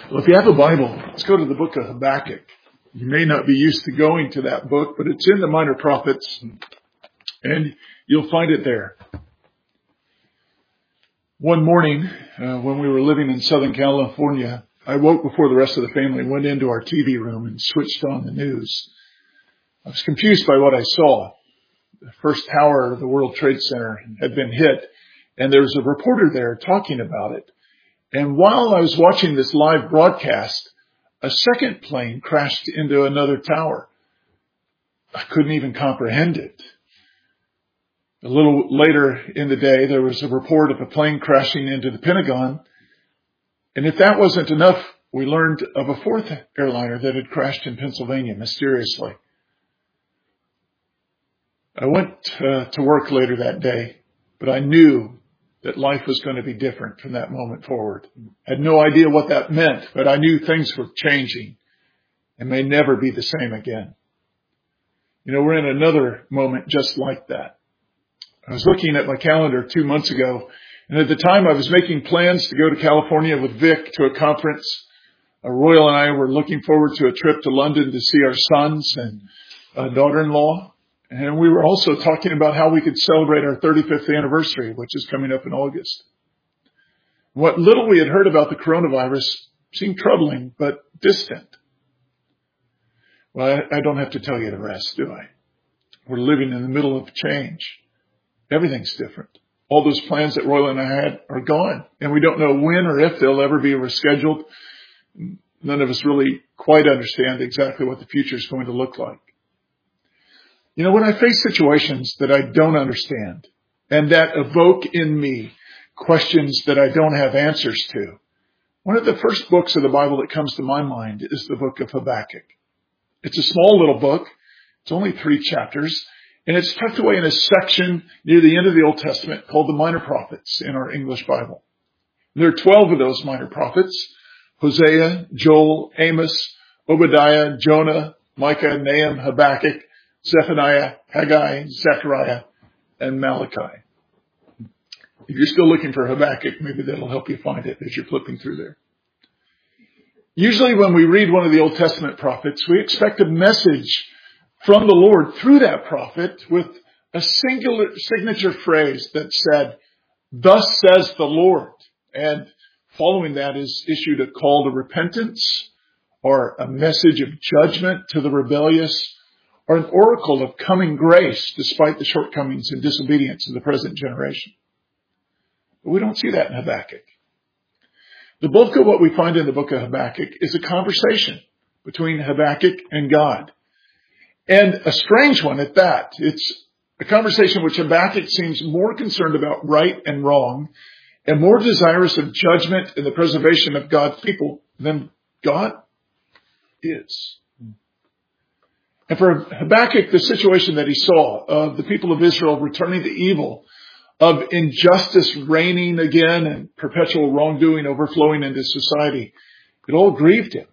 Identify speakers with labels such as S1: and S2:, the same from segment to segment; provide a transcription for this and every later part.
S1: Well, if you have a Bible, let's go to the book of Habakkuk. You may not be used to going to that book, but it's in the Minor Prophets, and you'll find it there. One morning, when we were living in Southern California, I woke before the rest of the family, went into our TV room and switched on the news. I was confused by what I saw. The first tower of the World Trade Center had been hit, and there was a reporter there talking about it. And while I was watching this live broadcast, a second plane crashed into another tower. I couldn't even comprehend it. A little later in the day, there was a report of a plane crashing into the Pentagon. And if that wasn't enough, we learned of a fourth airliner that had crashed in Pennsylvania mysteriously. I went to work later that day, but I knew that life was going to be different from that moment forward. I had no idea what that meant, but I knew things were changing and may never be the same again. You know, we're in another moment just like that. I was looking at my calendar 2 months ago, and at the time I was making plans to go to California with Vic to a conference. Royal and I were looking forward to a trip to London to see our sons and daughter-in-law. And we were also talking about how we could celebrate our 35th anniversary, which is coming up in August. What little we had heard about the coronavirus seemed troubling, but distant. Well, I don't have to tell you the rest, do I? We're living in the middle of change. Everything's different. All those plans that Royal and I had are gone, and we don't know when or if they'll ever be rescheduled. None of us really quite understand exactly what the future is going to look like. You know, when I face situations that I don't understand and that evoke in me questions that I don't have answers to, one of the first books of the Bible that comes to my mind is the book of Habakkuk. It's a small little book. It's only 3 chapters, and it's tucked away in a section near the end of the Old Testament called the Minor Prophets in our English Bible. There are 12 of those minor prophets: Hosea, Joel, Amos, Obadiah, Jonah, Micah, Nahum, Habakkuk, Zephaniah, Haggai, Zechariah, and Malachi. If you're still looking for Habakkuk, maybe that'll help you find it as you're flipping through there. Usually when we read one of the Old Testament prophets, we expect a message from the Lord through that prophet with a singular signature phrase that said, "Thus says the Lord." And following that is issued a call to repentance or a message of judgment to the rebellious, or an oracle of coming grace despite the shortcomings and disobedience of the present generation. But we don't see that in Habakkuk. The bulk of what we find in the book of Habakkuk is a conversation between Habakkuk and God. And a strange one at that. It's a conversation which Habakkuk seems more concerned about right and wrong and more desirous of judgment and the preservation of God's people than God is. And for Habakkuk, the situation that he saw of the people of Israel returning to evil, of injustice reigning again and perpetual wrongdoing overflowing into society, it all grieved him.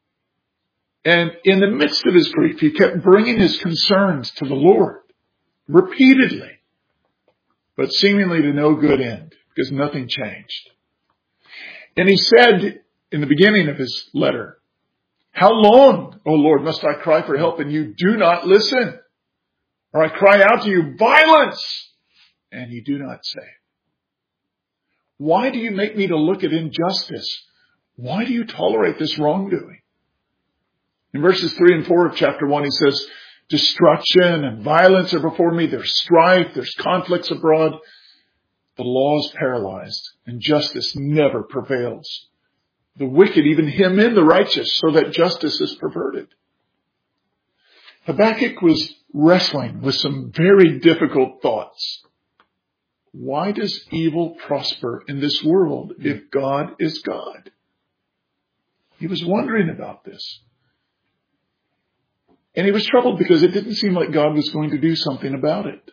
S1: And in the midst of his grief, he kept bringing his concerns to the Lord repeatedly, but seemingly to no good end because nothing changed. And he said in the beginning of his letter, "How long, O Lord, must I cry for help and you do not listen? Or I cry out to you, violence, and you do not save? Why do you make me to look at injustice? Why do you tolerate this wrongdoing?" In verses 3 and 4 of chapter 1, he says, "Destruction and violence are before me. There's strife. There's conflicts abroad. The law is paralyzed and justice never prevails. The wicked even hem in the righteous so that justice is perverted." Habakkuk was wrestling with some very difficult thoughts. Why does evil prosper in this world if God is God? He was wondering about this. And he was troubled because it didn't seem like God was going to do something about it.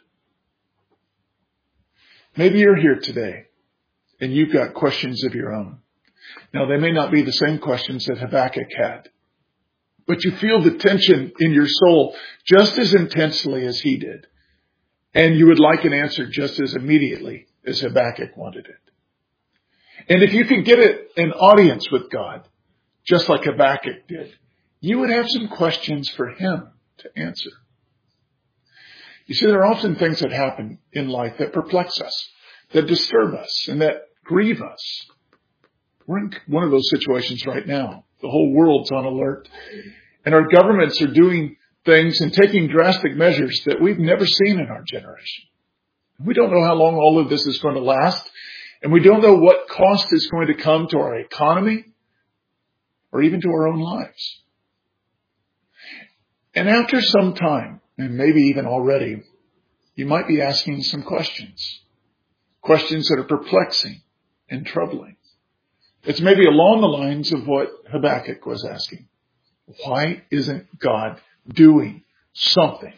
S1: Maybe you're here today and you've got questions of your own. Now, they may not be the same questions that Habakkuk had, but you feel the tension in your soul just as intensely as he did. And you would like an answer just as immediately as Habakkuk wanted it. And if you can get an audience with God, just like Habakkuk did, you would have some questions for him to answer. You see, there are often things that happen in life that perplex us, that disturb us, and that grieve us. We're in one of those situations right now. The whole world's on alert, and our governments are doing things and taking drastic measures that we've never seen in our generation. We don't know how long all of this is going to last, and we don't know what cost is going to come to our economy or even to our own lives. And after some time, and maybe even already, you might be asking some questions that are perplexing and troubling. It's maybe along the lines of what Habakkuk was asking. Why isn't God doing something?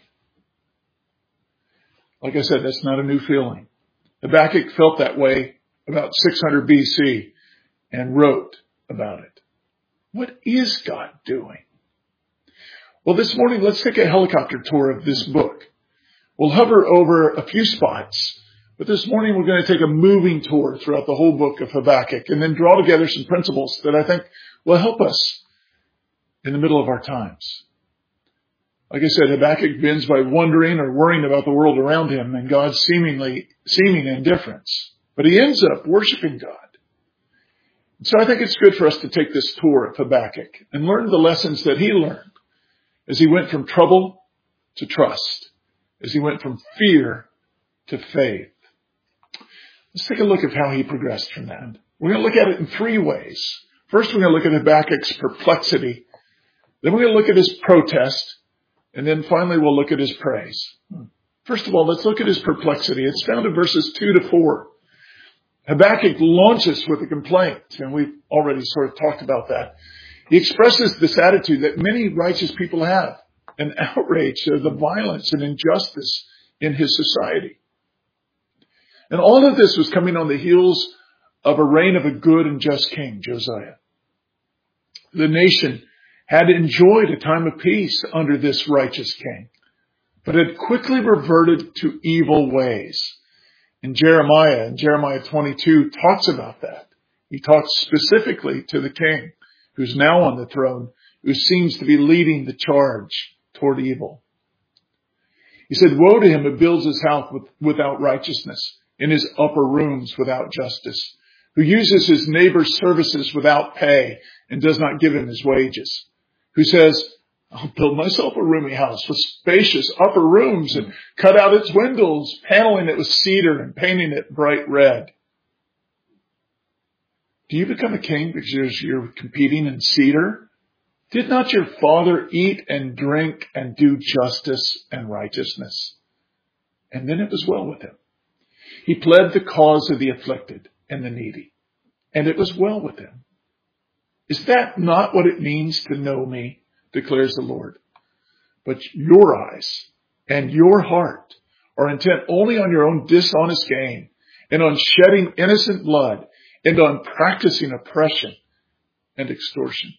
S1: Like I said, that's not a new feeling. Habakkuk felt that way about 600 BC and wrote about it. What is God doing? Well, this morning, let's take a helicopter tour of this book. We'll hover over a few spots, but this morning we're going to take a moving tour throughout the whole book of Habakkuk and then draw together some principles that I think will help us in the middle of our times. Like I said, Habakkuk begins by wondering or worrying about the world around him and God's seeming indifference. But he ends up worshiping God. So I think it's good for us to take this tour of Habakkuk and learn the lessons that he learned as he went from trouble to trust, as he went from fear to faith. Let's take a look at how he progressed from that. We're going to look at it in three ways. First, we're going to look at Habakkuk's perplexity. Then we're going to look at his protest. And then finally, we'll look at his praise. First of all, let's look at his perplexity. It's found in verses 2 to 4. Habakkuk launches with a complaint, and we've already sort of talked about that. He expresses this attitude that many righteous people have, an outrage of the violence and injustice in his society. And all of this was coming on the heels of a reign of a good and just king, Josiah. The nation had enjoyed a time of peace under this righteous king, but had quickly reverted to evil ways. And Jeremiah 22 talks about that. He talks specifically to the king who's now on the throne, who seems to be leading the charge toward evil. He said, woe to him who builds his house without righteousness, in his upper rooms without justice, who uses his neighbor's services without pay and does not give him his wages, who says, I'll build myself a roomy house with spacious upper rooms and cut out its windows, paneling it with cedar and painting it bright red. Do you become a king because you're competing in cedar? Did not your father eat and drink and do justice and righteousness? And then it was well with him. He pled the cause of the afflicted and the needy, and it was well with him. Is that not what it means to know me, declares the Lord? But your eyes and your heart are intent only on your own dishonest gain and on shedding innocent blood and on practicing oppression and extortion.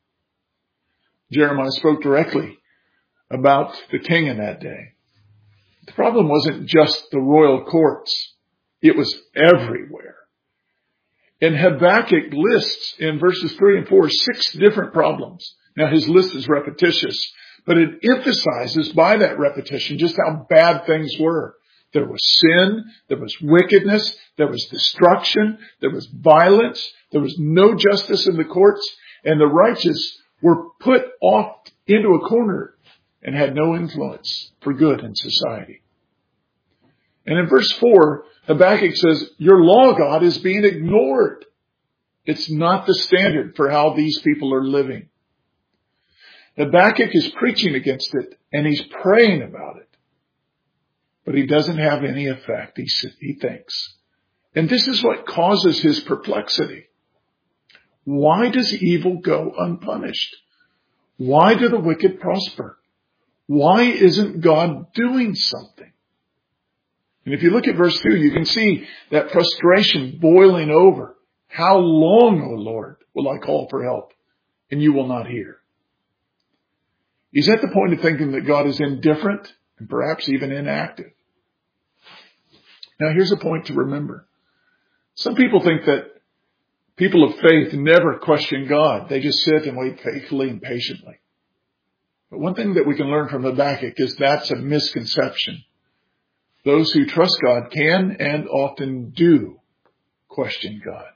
S1: Jeremiah spoke directly about the king in that day. The problem wasn't just the royal courts. It was everywhere. And Habakkuk lists in verses 3 and 4 6 different problems. Now his list is repetitious, but it emphasizes by that repetition just how bad things were. There was sin, there was wickedness, there was destruction, there was violence, there was no justice in the courts, and the righteous were put off into a corner and had no influence for good in society. And in verse 4, Habakkuk says, your law, God, is being ignored. It's not the standard for how these people are living. Habakkuk is preaching against it, and he's praying about it. But he doesn't have any effect, he thinks. And this is what causes his perplexity. Why does evil go unpunished? Why do the wicked prosper? Why isn't God doing something? And if you look at verse 2, you can see that frustration boiling over. How long, O Lord, will I call for help, and you will not hear? He's at the point of thinking that God is indifferent and perhaps even inactive. Now, here's a point to remember. Some people think that People of faith never question God. They just sit and wait faithfully and patiently. But one thing that we can learn from Habakkuk is that's a misconception. Those who trust God can and often do question God.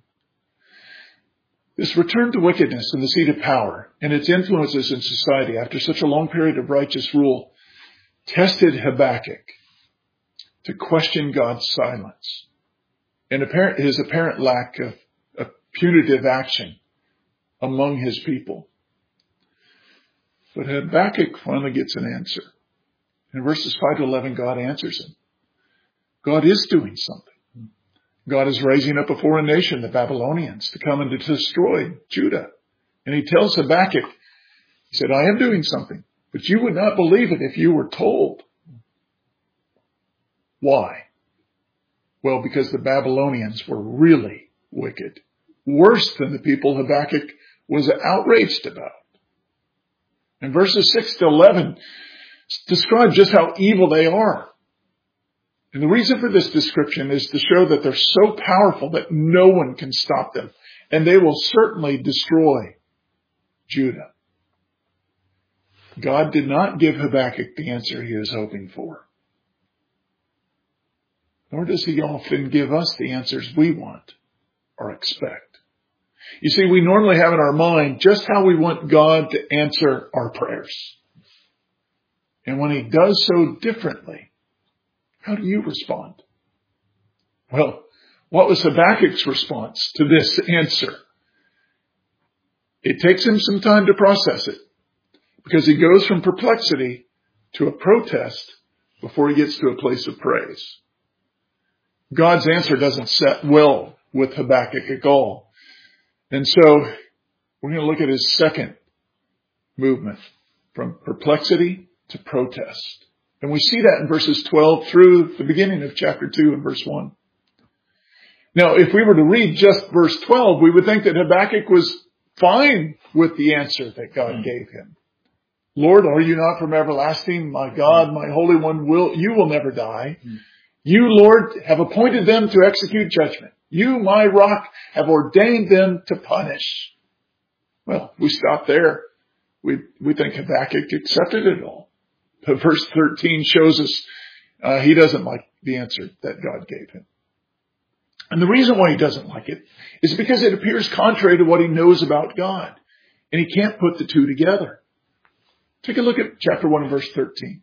S1: This return to wickedness and the seat of power and its influences in society after such a long period of righteous rule tested Habakkuk to question God's silence and his apparent lack of punitive action among his people. But Habakkuk finally gets an answer. In verses 5 to 11, God answers him. God is doing something. God is raising up a foreign nation, the Babylonians, to come and to destroy Judah. And he tells Habakkuk, he said, I am doing something, but you would not believe it if you were told. Why? Well, because the Babylonians were really wicked. Worse than the people Habakkuk was outraged about. And verses 6 to 11 describe just how evil they are. And the reason for this description is to show that they're so powerful that no one can stop them. And they will certainly destroy Judah. God did not give Habakkuk the answer he was hoping for. Nor does he often give us the answers we want or expect. You see, we normally have in our mind just how we want God to answer our prayers. And when he does so differently, how do you respond? Well, what was Habakkuk's response to this answer? It takes him some time to process it because he goes from perplexity to a protest before he gets to a place of praise. God's answer doesn't set well with Habakkuk at all. And so we're going to look at his second movement from perplexity to protest. And we see that in verses 12 through the beginning of chapter 2 and verse 1. Now, if we were to read just verse 12, we would think that Habakkuk was fine with the answer that God gave him. Lord, are you not from everlasting? My God, my Holy One, you will never die. You, Lord, have appointed them to execute judgment. You, my rock, have ordained them to punish. Well, we stop there. We think Habakkuk accepted it all. But verse 13 shows us he doesn't like the answer that God gave him. And the reason why he doesn't like it is because it appears contrary to what he knows about God. And he can't put the two together. Take a look at chapter 1 and verse 13.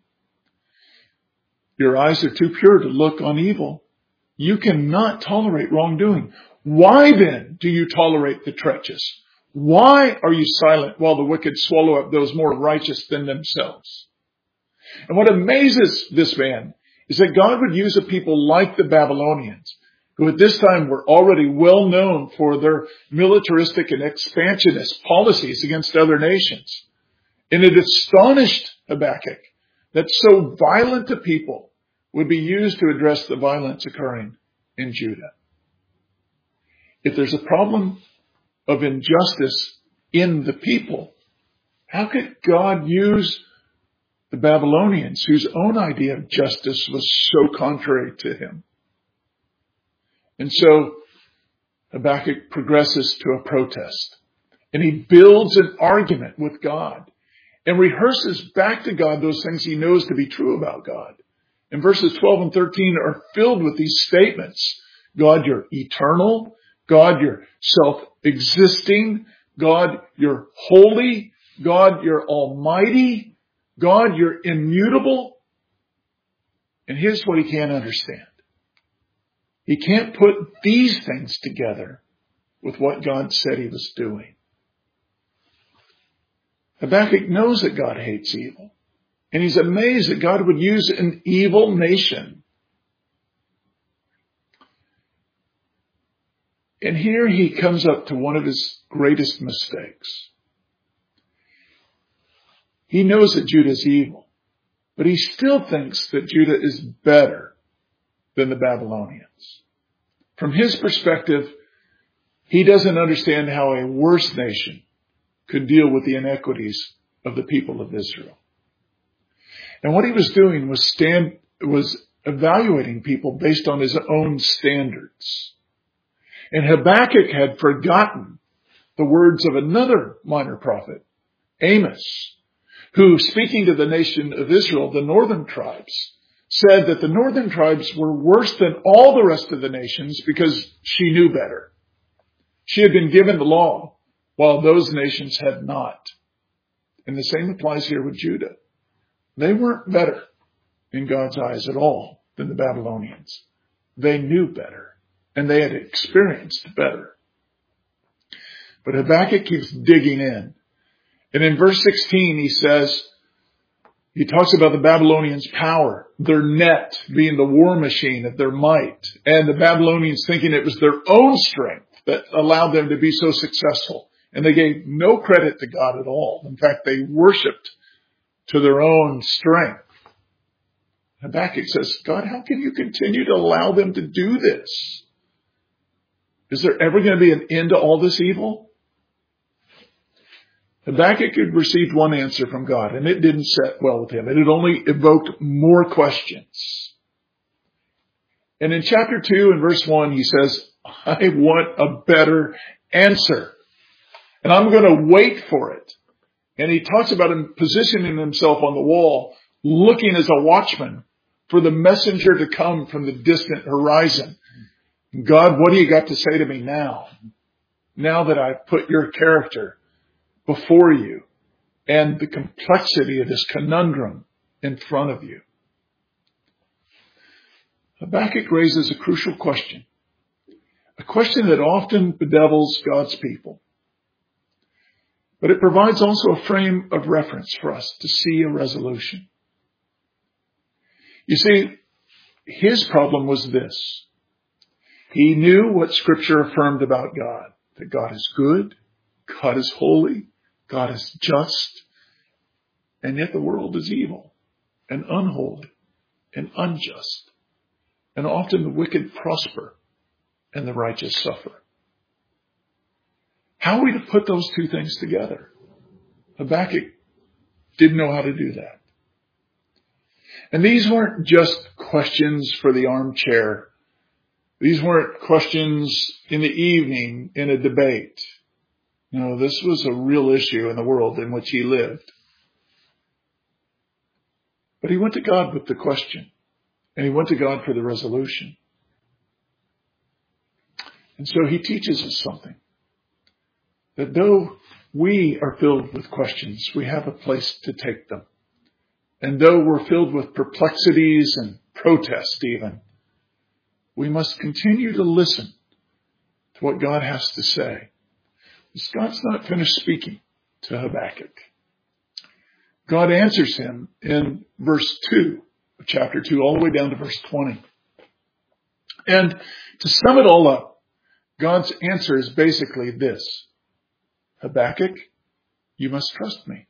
S1: Your eyes are too pure to look on evil. You cannot tolerate wrongdoing. Why then do you tolerate the treacherous? Why are you silent while the wicked swallow up those more righteous than themselves? And what amazes this man is that God would use a people like the Babylonians, who at this time were already well known for their militaristic and expansionist policies against other nations. And it astonished Habakkuk that so violent a people would be used to address the violence occurring in Judah. If there's a problem of injustice in the people, how could God use the Babylonians, whose own idea of justice was so contrary to him? And so Habakkuk progresses to a protest, and he builds an argument with God and rehearses back to God those things he knows to be true about God. And verses 12 and 13 are filled with these statements. God, you're eternal. God, you're self-existing. God, you're holy. God, you're almighty. God, you're immutable. And here's what he can't understand. He can't put these things together with what God said he was doing. Habakkuk knows that God hates evil. And he's amazed that God would use an evil nation. And here he comes up to one of his greatest mistakes. He knows that Judah is evil, but he still thinks that Judah is better than the Babylonians. From his perspective, he doesn't understand how a worse nation could deal with the inequities of the people of Israel. And what he was doing was evaluating people based on his own standards. And Habakkuk had forgotten the words of another minor prophet, Amos, who, speaking to the nation of Israel, the northern tribes, said that the northern tribes were worse than all the rest of the nations because she knew better. She had been given the law, while those nations had not. And the same applies here with Judah. They weren't better in God's eyes at all than the Babylonians. They knew better, and they had experienced better. But Habakkuk keeps digging in. And in verse 16, he talks about the Babylonians' power, their net being the war machine of their might, and the Babylonians thinking it was their own strength that allowed them to be so successful. And they gave no credit to God at all. In fact, they worshiped to their own strength. Habakkuk says, God, how can you continue to allow them to do this? Is there ever going to be an end to all this evil? Habakkuk had received one answer from God, and it didn't set well with him. It had only evoked more questions. And in chapter 2 and verse 1, he says, I want a better answer, and I'm going to wait for it. And he talks about him positioning himself on the wall, looking as a watchman for the messenger to come from the distant horizon. God, what do you got to say to me now? Now that I've put your character before you and the complexity of this conundrum in front of you. Habakkuk raises a crucial question. A question that often bedevils God's people. But it provides also a frame of reference for us to see a resolution. You see, his problem was this. He knew what Scripture affirmed about God, that God is good, God is holy, God is just, and yet the world is evil and unholy and unjust. And often the wicked prosper and the righteous suffer. How are we to put those two things together? Habakkuk didn't know how to do that. And these weren't just questions for the armchair. These weren't questions in the evening in a debate. No, this was a real issue in the world in which he lived. But he went to God with the question, and he went to God for the resolution. And so he teaches us something. That though we are filled with questions, we have a place to take them. And though we're filled with perplexities and protest even, we must continue to listen to what God has to say. Because God's not finished speaking to Habakkuk. God answers him in verse 2 of chapter 2 all the way down to verse 20. And to sum it all up, God's answer is basically this. Habakkuk, you must trust me.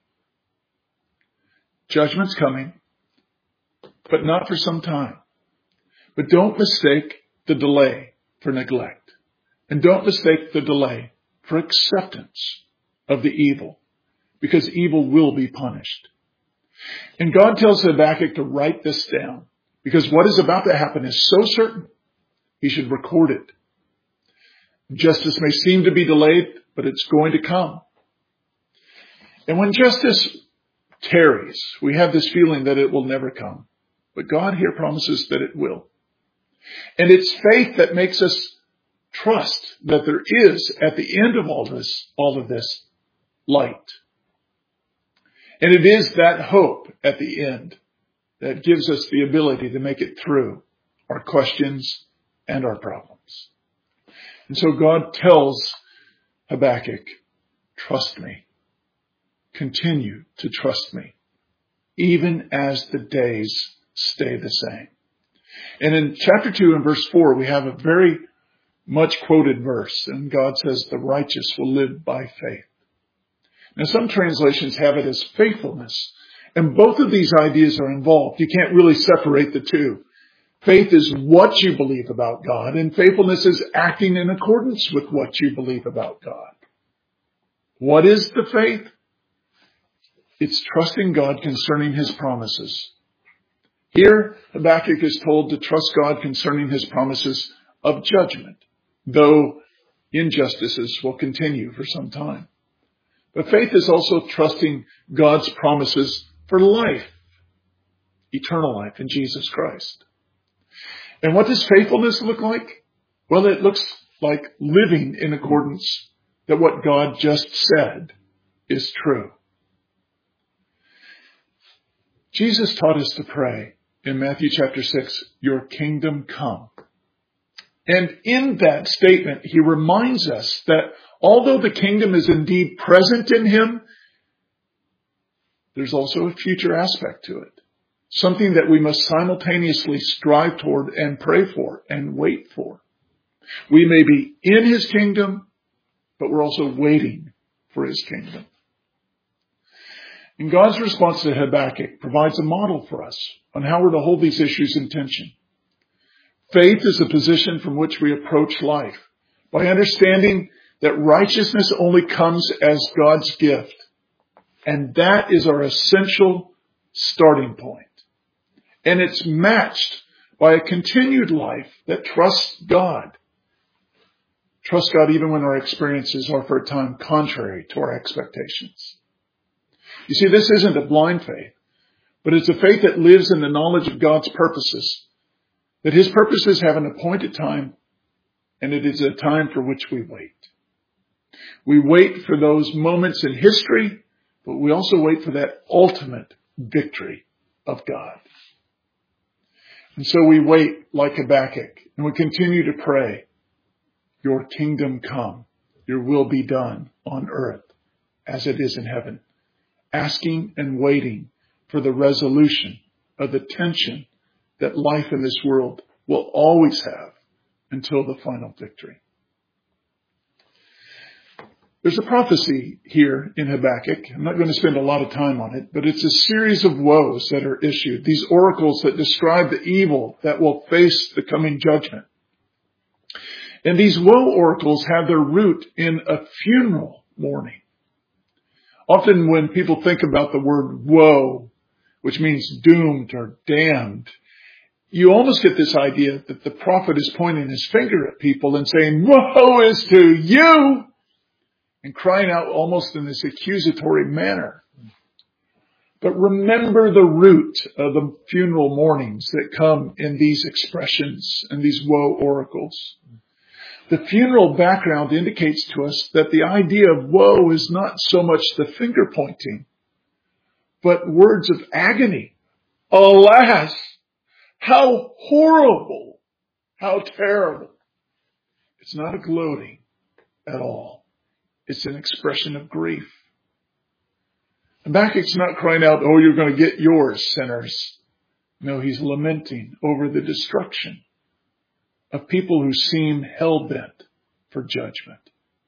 S1: Judgment's coming, but not for some time. But don't mistake the delay for neglect. And don't mistake the delay for acceptance of the evil, because evil will be punished. And God tells Habakkuk to write this down, because what is about to happen is so certain, he should record it. Justice may seem to be delayed, but it's going to come. And when justice tarries, we have this feeling that it will never come. But God here promises that it will. And it's faith that makes us trust that there is, at the end of all of this, light. And it is that hope at the end that gives us the ability to make it through our questions and our problems. And so God tells Habakkuk, trust me. Continue to trust me, even as the days stay the same. And in chapter 2 and verse 4, we have a very much quoted verse, and God says, the righteous will live by faith. Now, some translations have it as faithfulness, and both of these ideas are involved. You can't really separate the two. Faith is what you believe about God, and faithfulness is acting in accordance with what you believe about God. What is the faith? It's trusting God concerning his promises. Here, Habakkuk is told to trust God concerning his promises of judgment, though Injustices will continue for some time. But faith is also trusting God's promises for life, eternal life in Jesus Christ. And what does faithfulness look like? Well, it looks like living in accordance that what God just said is true. Jesus taught us to pray in Matthew chapter 6, your kingdom come. And in that statement, he reminds us that although the kingdom is indeed present in him, there's also a future aspect to it. Something that we must simultaneously strive toward and pray for and wait for. We may be in his kingdom, but we're also waiting for his kingdom. And God's response to Habakkuk provides a model for us on how we're to hold these issues in tension. Faith is the position from which we approach life by understanding that righteousness only comes as God's gift. And that is our essential starting point. And it's matched by a continued life that trusts God. Trust God even when our experiences are for a time contrary to our expectations. You see, this isn't a blind faith, but it's a faith that lives in the knowledge of God's purposes, that his purposes have an appointed time, and it is a time for which we wait. We wait for those moments in history, but we also wait for that ultimate victory of God. And so we wait like Habakkuk, and we continue to pray, your kingdom come, your will be done on earth as it is in heaven, asking and waiting for the resolution of the tension that life in this world will always have until the final victory. There's a prophecy here in Habakkuk. I'm not going to spend a lot of time on it, but it's a series of woes that are issued. These oracles that describe the evil that will face the coming judgment. And these woe oracles have their root in a funeral mourning. Often when people think about the word woe, which means doomed or damned, you almost get this idea that the prophet is pointing his finger at people and saying, woe is to you, and crying out almost in this accusatory manner. But remember the root of the funeral mournings that come in these expressions and these woe oracles. The funeral background indicates to us that the idea of woe is not so much the finger pointing, but words of agony. Alas, how horrible, how terrible. It's not a gloating at all. It's an expression of grief. Habakkuk's not crying out, oh, you're going to get yours, sinners. No, he's lamenting over the destruction of people who seem hell-bent for judgment.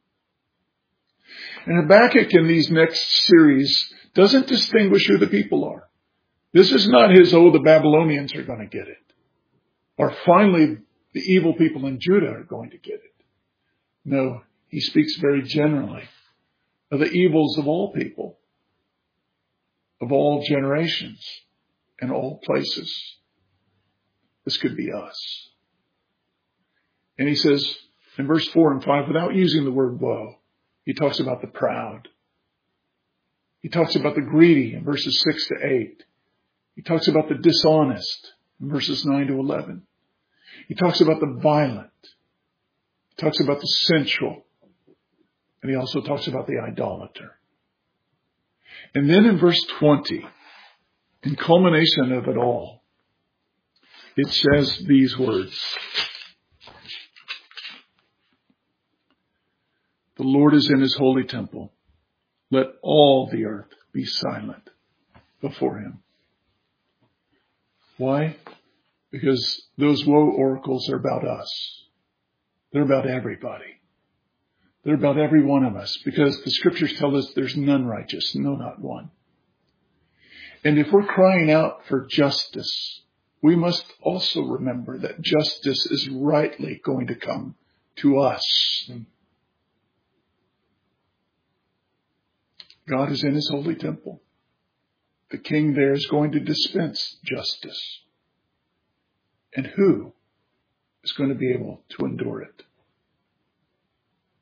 S1: And Habakkuk in these next series doesn't distinguish who the people are. This is not his, oh, the Babylonians are going to get it. Or finally, the evil people in Judah are going to get it. No, he speaks very generally of the evils of all people, of all generations, and all places. This could be us. And he says in verse 4 and 5, without using the word woe, he talks about the proud. He talks about the greedy in verses 6 to 8. He talks about the dishonest in verses 9 to 11. He talks about the violent. He talks about the sensual. And he also talks about the idolater. And then in verse 20, in culmination of it all, it says these words. The Lord is in his holy temple. Let all the earth be silent before him. Why? Because those woe oracles are about us. They're about everybody. They're about every one of us, because the scriptures tell us there's none righteous, no, not one. And if we're crying out for justice, we must also remember that justice is rightly going to come to us. God is in his holy temple. The king there is going to dispense justice. And who is going to be able to endure it?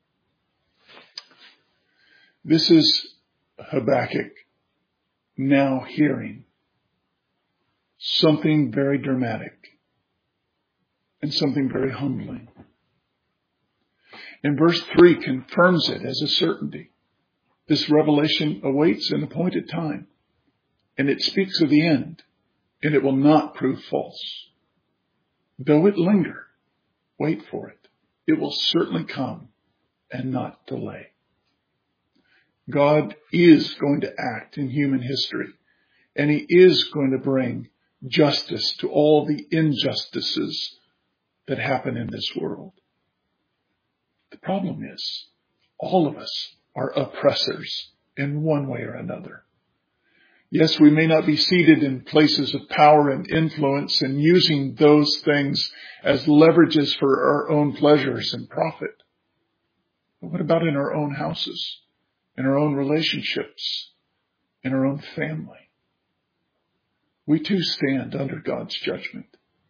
S1: This is Habakkuk now hearing something very dramatic and something very humbling. And verse 3 confirms it as a certainty. This revelation awaits an appointed time, and it speaks of the end, and it will not prove false. Though it linger, wait for it. It will certainly come and not delay. God is going to act in human history, and he is going to bring justice to all the injustices that happen in this world. The problem is, all of us are oppressors in one way or another. Yes, we may not be seated in places of power and influence and using those things as leverages for our own pleasures and profit. But what about in our own houses, in our own relationships, in our own family? We too stand under God's judgment.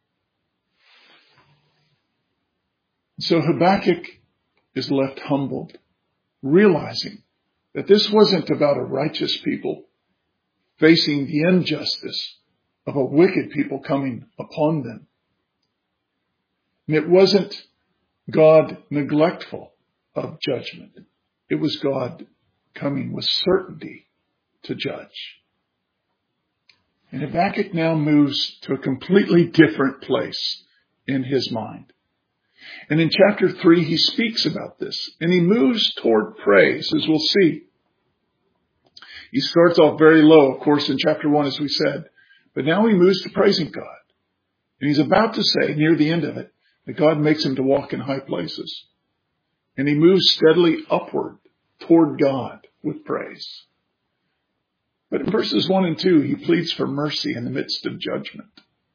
S1: So Habakkuk is left humbled, realizing that this wasn't about a righteous people facing the injustice of a wicked people coming upon them. And it wasn't God neglectful of judgment. It was God coming with certainty to judge. And Habakkuk now moves to a completely different place in his mind. And in chapter 3, he speaks about this, and he moves toward praise, as we'll see. He starts off very low, of course, in chapter 1, as we said, but now he moves to praising God. And he's about to say, near the end of it, that God makes him to walk in high places. And he moves steadily upward toward God with praise. But in verses 1 and 2, he pleads for mercy in the midst of judgment.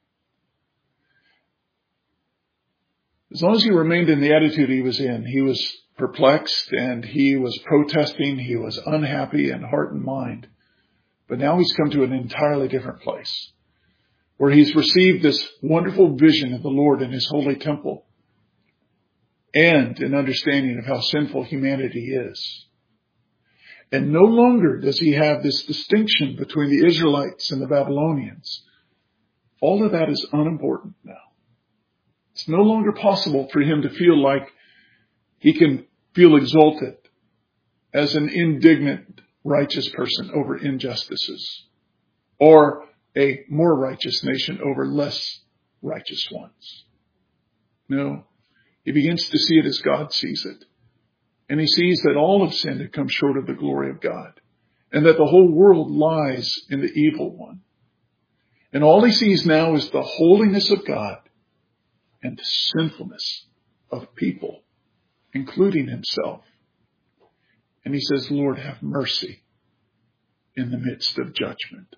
S1: As long as he remained in the attitude he was in, he was perplexed and he was protesting, he was unhappy in heart and mind. But now he's come to an entirely different place, where he's received this wonderful vision of the Lord in his holy temple and an understanding of how sinful humanity is. And no longer does he have this distinction between the Israelites and the Babylonians. All of that is unimportant now. It's no longer possible for him to feel like he can feel exalted as an indignant, righteous person over injustices, or a more righteous nation over less righteous ones. No, he begins to see it as God sees it. And he sees that all have sinned and come short of the glory of God, and that the whole world lies in the evil one. And all he sees now is the holiness of God and the sinfulness of people, including himself. And he says, Lord, have mercy in the midst of judgment.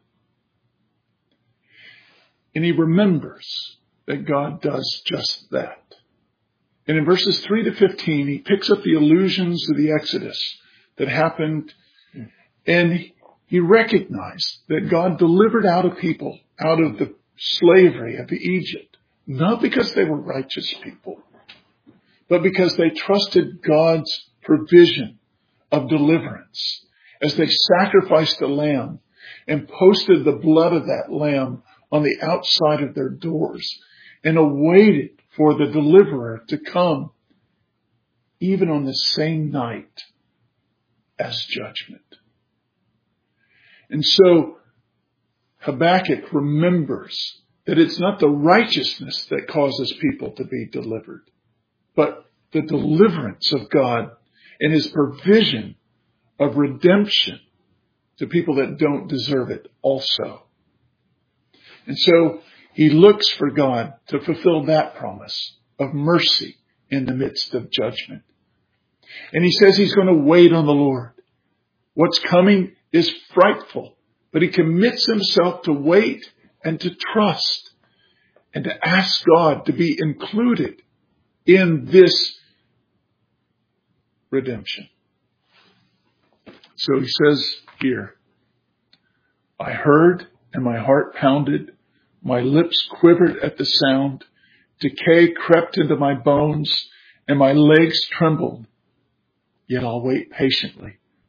S1: And he remembers that God does just that. And in verses 3 to 15, he picks up the allusions of the Exodus that happened, and he recognized that God delivered out a people out of the slavery of Egypt, not because they were righteous people, but because they trusted God's provision of deliverance as they sacrificed a lamb and posted the blood of that lamb on the outside of their doors and awaited for the deliverer to come even on the same night as judgment. And so Habakkuk remembers that it's not the righteousness that causes people to be delivered, but the deliverance of God and his provision of redemption to people that don't deserve it also. And so he looks for God to fulfill that promise of mercy in the midst of judgment. And he says he's going to wait on the Lord. What's coming is frightful, but he commits himself to wait and to trust and to ask God to be included in this redemption. So he says here, I heard and my heart pounded. My lips quivered at the sound. Decay crept into my bones and my legs trembled. Yet I'll wait patiently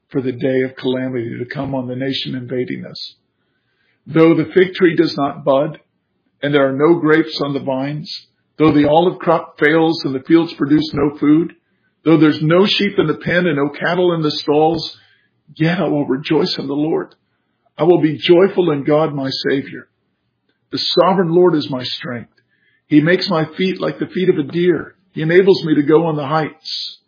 S1: for the day of calamity to come on the nation invading us. Though the fig tree does not bud, and there are no grapes on the vines, though the olive crop fails and the fields produce no food, though there's no sheep in the pen and no cattle in the stalls, yet I will rejoice in the Lord. I will be joyful in God my Savior. The sovereign Lord is my strength. He makes my feet like the feet of a deer. He enables me to go on the heights.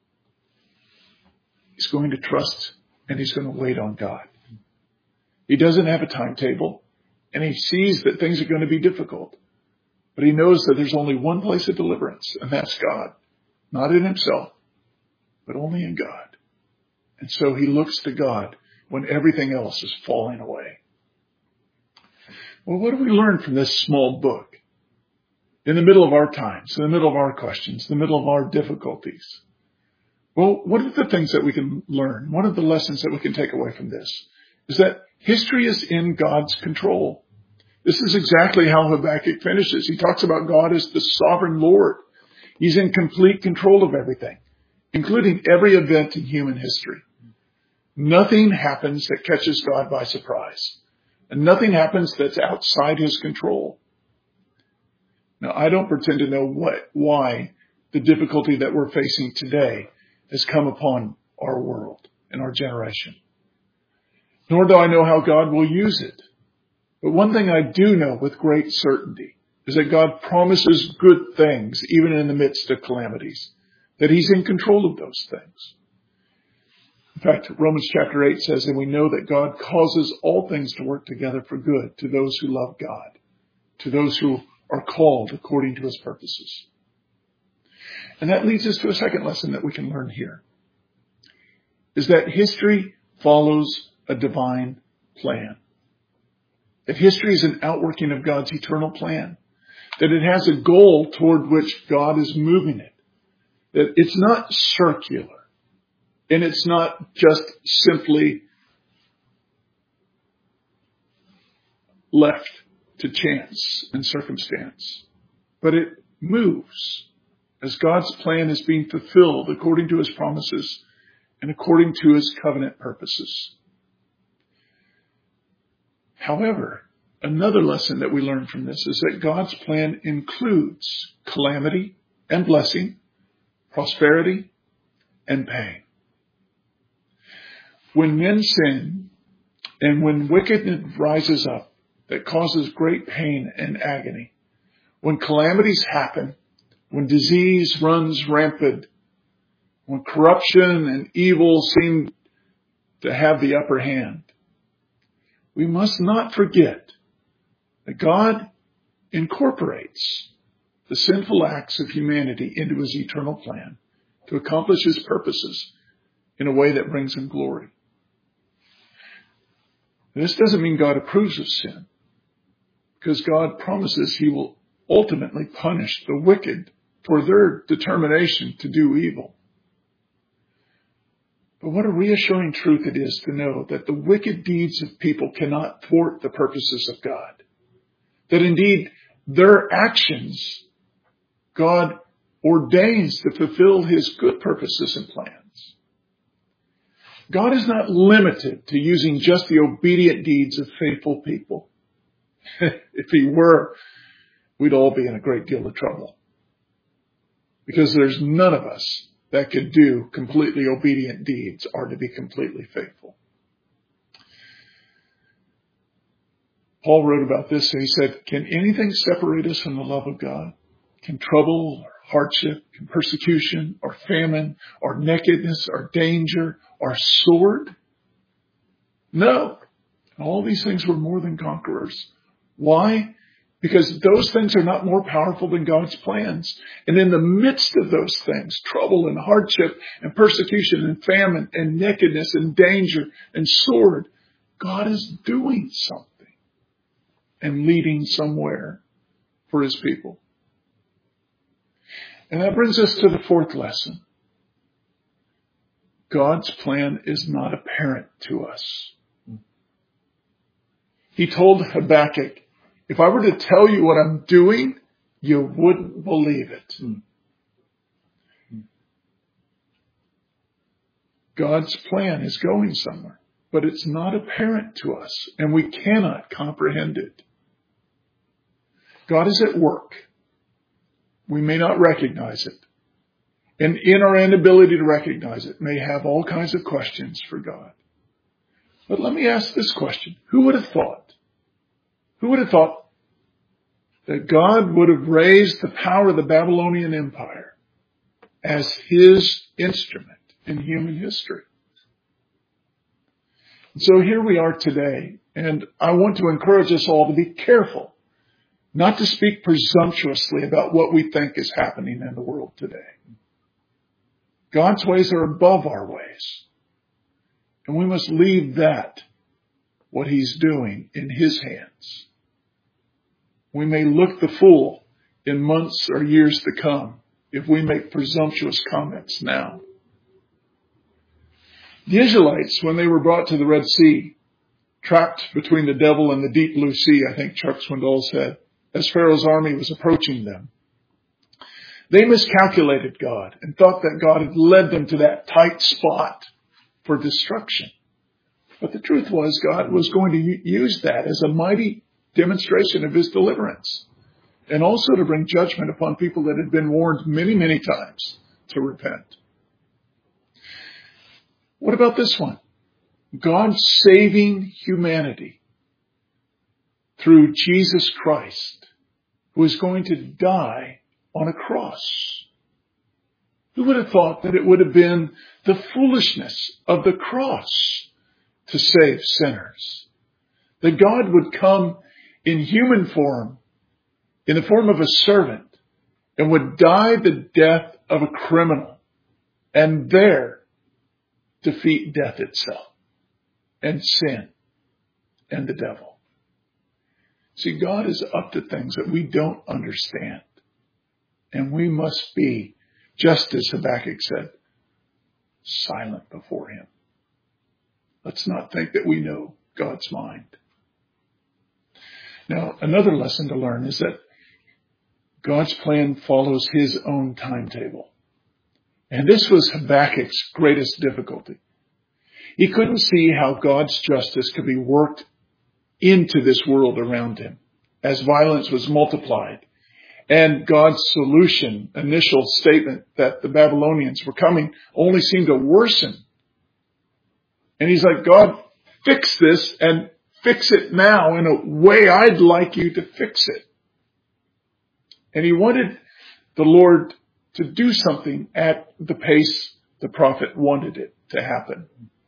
S1: He's going to trust and he's going to wait on God. He doesn't have a timetable and he sees that things are going to be difficult. But he knows that there's only one place of deliverance, and that's God. Not in himself, but only in God. And so he looks to God when everything else is falling away. Well, what do we learn from this small book? In the middle of our times, in the middle of our questions, in the middle of our difficulties. Well, what are the things that we can learn? One of the lessons that we can take away from this is that history is in God's control. This is exactly how Habakkuk finishes. He talks about God as the sovereign Lord. He's in complete control of everything, including every event in human history. Nothing happens that catches God by surprise. And nothing happens that's outside his control. Now, I don't pretend to know why the difficulty that we're facing today has come upon our world and our generation. Nor do I know how God will use it. But one thing I do know with great certainty is that God promises good things even in the midst of calamities, that he's in control of those things. In fact, Romans chapter 8 says, and we know that God causes all things to work together for good to those who love God, to those who are called according to his purposes. And that leads us to a second lesson that we can learn here, is that history follows a divine plan. That history is an outworking of God's eternal plan. That it has a goal toward which God is moving it. That it's not circular. And it's not just simply left to chance and circumstance. But it moves as God's plan is being fulfilled according to his promises and according to his covenant purposes. However, another lesson that we learn from this is that God's plan includes calamity and blessing, prosperity and pain. When men sin and when wickedness rises up that causes great pain and agony, when calamities happen, when disease runs rampant, when corruption and evil seem to have the upper hand, we must not forget that God incorporates the sinful acts of humanity into his eternal plan to accomplish his purposes in a way that brings him glory. This doesn't mean God approves of sin, because God promises he will ultimately punish the wicked for their determination to do evil. But what a reassuring truth it is to know that the wicked deeds of people cannot thwart the purposes of God. That indeed their actions God ordains to fulfill his good purposes and plans. God is not limited to using just the obedient deeds of faithful people. If he were, we'd all be in a great deal of trouble. Because there's none of us that could do completely obedient deeds or to be completely faithful. Paul wrote about this and he said, can anything separate us from the love of God? Can trouble or hardship, can persecution or famine or nakedness or danger or sword? No. All these things were more than conquerors. Why? Because those things are not more powerful than God's plans. And in the midst of those things, trouble and hardship and persecution and famine and nakedness and danger and sword, God is doing something and leading somewhere for his people. And that brings us to the fourth lesson. God's plan is not apparent to us. He told Habakkuk, if I were to tell you what I'm doing, you wouldn't believe it. God's plan is going somewhere, but it's not apparent to us, and we cannot comprehend it. God is at work. We may not recognize it. And in our inability to recognize it, may have all kinds of questions for God. But let me ask this question. Who would have thought? Who would have thought that God would have raised the power of the Babylonian Empire as his instrument in human history? And so here we are today, and I want to encourage us all to be careful, not to speak presumptuously about what we think is happening in the world today. God's ways are above our ways. And we must leave that, what he's doing, in his hands. We may look the fool in months or years to come if we make presumptuous comments now. The Israelites, when they were brought to the Red Sea, trapped between the devil and the deep blue sea, I think Chuck Swindoll said, as Pharaoh's army was approaching them, they miscalculated God and thought that God had led them to that tight spot for destruction. But the truth was God was going to use that as a mighty demonstration of his deliverance, and also to bring judgment upon people that had been warned many, many times to repent. What about this one? God saving humanity through Jesus Christ, who is going to die on a cross. Who would have thought that it would have been the foolishness of the cross to save sinners? That God would come in human form, in the form of a servant, and would die the death of a criminal, and there defeat death itself, and sin, and the devil. See, God is up to things that we don't understand. And we must be, just as Habakkuk said, silent before him. Let's not think that we know God's mind. Now, another lesson to learn is that God's plan follows his own timetable. And this was Habakkuk's greatest difficulty. He couldn't see how God's justice could be worked into this world around him as violence was multiplied. And God's solution, initial statement that the Babylonians were coming, only seemed to worsen. And he's like, God, fix this and fix it now in a way I'd like you to fix it. And he wanted the Lord to do something at the pace the prophet wanted it to happen.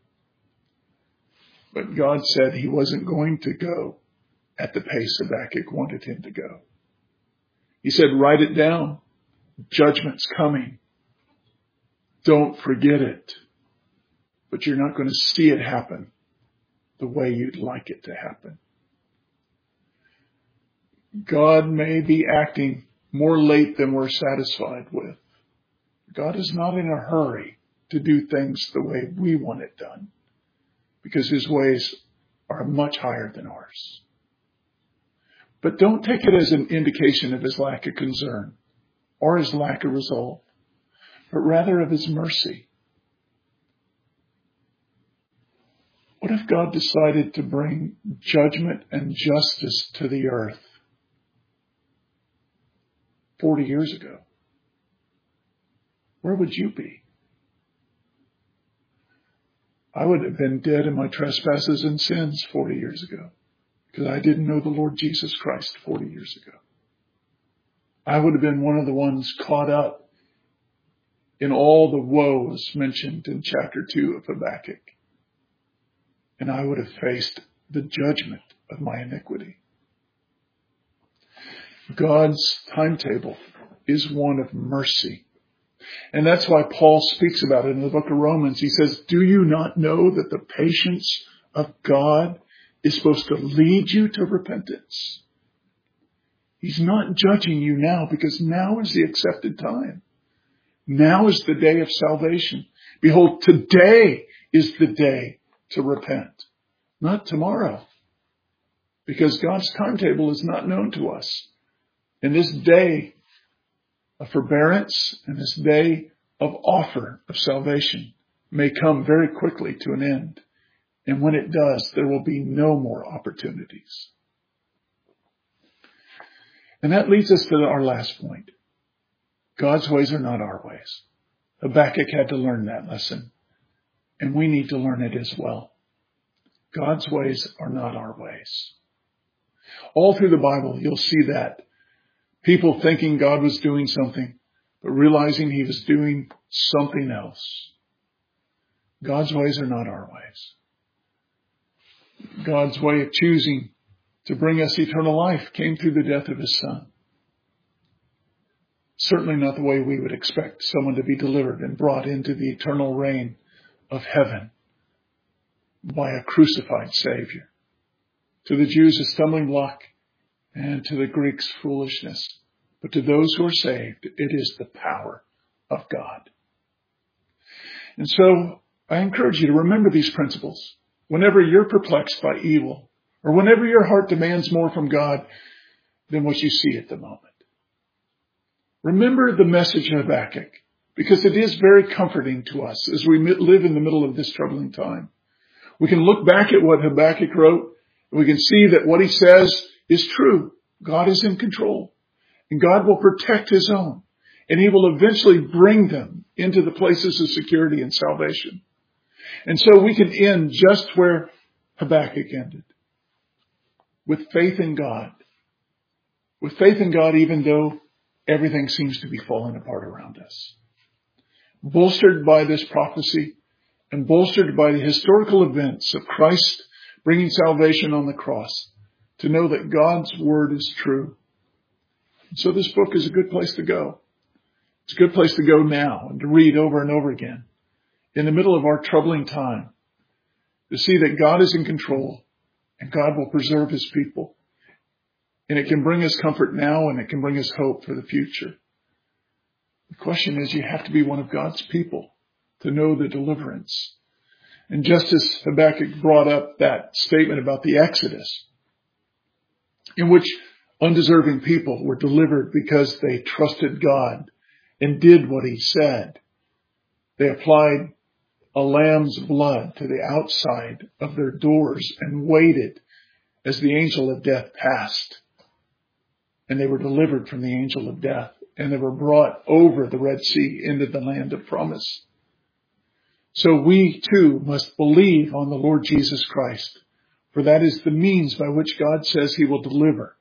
S1: But God said he wasn't going to go at the pace Habakkuk wanted him to go. He said, write it down. Judgment's coming. Don't forget it. But you're not going to see it happen the way you'd like it to happen. God may be acting more late than we're satisfied with. God is not in a hurry to do things the way we want it done, because his ways are much higher than ours. But don't take it as an indication of his lack of concern or his lack of resolve, but rather of his mercy. What if God decided to bring judgment and justice to the earth 40 years ago? Where would you be? I would have been dead in my trespasses and sins 40 years ago, because I didn't know the Lord Jesus Christ 40 years ago. I would have been one of the ones caught up in all the woes mentioned in chapter 2 of Habakkuk. And I would have faced the judgment of my iniquity. God's timetable is one of mercy. And that's why Paul speaks about it in the book of Romans. He says, do you not know that the patience of God is supposed to lead you to repentance? He's not judging you now, because now is the accepted time. Now is the day of salvation. Behold, today is the day to repent, not tomorrow, because God's timetable is not known to us. And this day of forbearance and this day of offer of salvation may come very quickly to an end. And when it does, there will be no more opportunities. And that leads us to our last point. God's ways are not our ways. Habakkuk had to learn that lesson, and we need to learn it as well. God's ways are not our ways. All through the Bible, you'll see that. People thinking God was doing something, but realizing he was doing something else. God's ways are not our ways. God's way of choosing to bring us eternal life came through the death of his Son. Certainly not the way we would expect someone to be delivered and brought into the eternal reign of heaven by a crucified Savior. To the Jews, a stumbling block, and to the Greeks, foolishness. But to those who are saved, it is the power of God. And so I encourage you to remember these principles. Whenever you're perplexed by evil, or whenever your heart demands more from God than what you see at the moment. Remember the message of Habakkuk, because it is very comforting to us as we live in the middle of this troubling time. We can look back at what Habakkuk wrote, and we can see that what he says is true. God is in control, and God will protect his own, and he will eventually bring them into the places of security and salvation. And so we can end just where Habakkuk ended, with faith in God. With faith in God, even though everything seems to be falling apart around us. Bolstered by this prophecy and bolstered by the historical events of Christ bringing salvation on the cross, to know that God's word is true. And so this book is a good place to go. It's a good place to go now and to read over and over again in the middle of our troubling time, to see that God is in control and God will preserve his people. And it can bring us comfort now, and it can bring us hope for the future. The question is, you have to be one of God's people to know the deliverance. And just as Habakkuk brought up that statement about the Exodus, in which undeserving people were delivered because they trusted God and did what he said. They applied a lamb's blood to the outside of their doors and waited as the angel of death passed. And they were delivered from the angel of death, and they were brought over the Red Sea into the land of promise. So we too must believe on the Lord Jesus Christ, for that is the means by which God says he will deliver.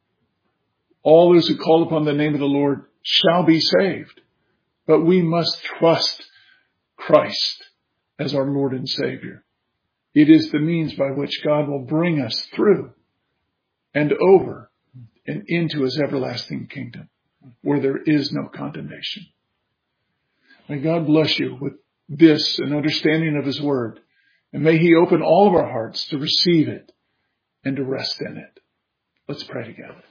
S1: All those who call upon the name of the Lord shall be saved. But we must trust Christ as our Lord and Savior. It is the means by which God will bring us through and over and into his everlasting kingdom, where there is no condemnation. May God bless you with this, an understanding of his word, and may he open all of our hearts to receive it and to rest in it. Let's pray together.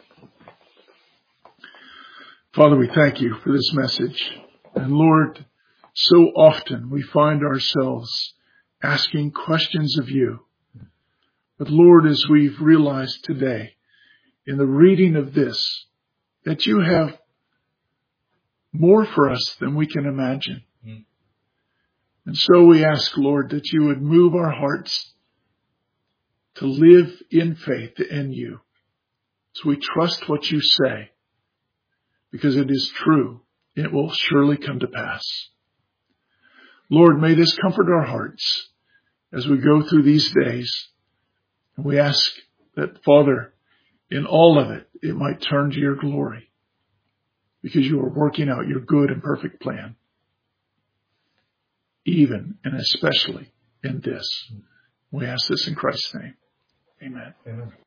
S1: Father, we thank you for this message. And Lord, so often we find ourselves asking questions of you. But Lord, as we've realized today in the reading of this, that you have more for us than we can imagine. And so we ask, Lord, that you would move our hearts to live in faith in you. So we trust what you say, because it is true. It will surely come to pass. Lord, may this comfort our hearts as we go through these days. And we ask that, Father, in all of it, it might turn to your glory, because you are working out your good and perfect plan, even and especially in this. We ask this in Christ's name. Amen. Amen.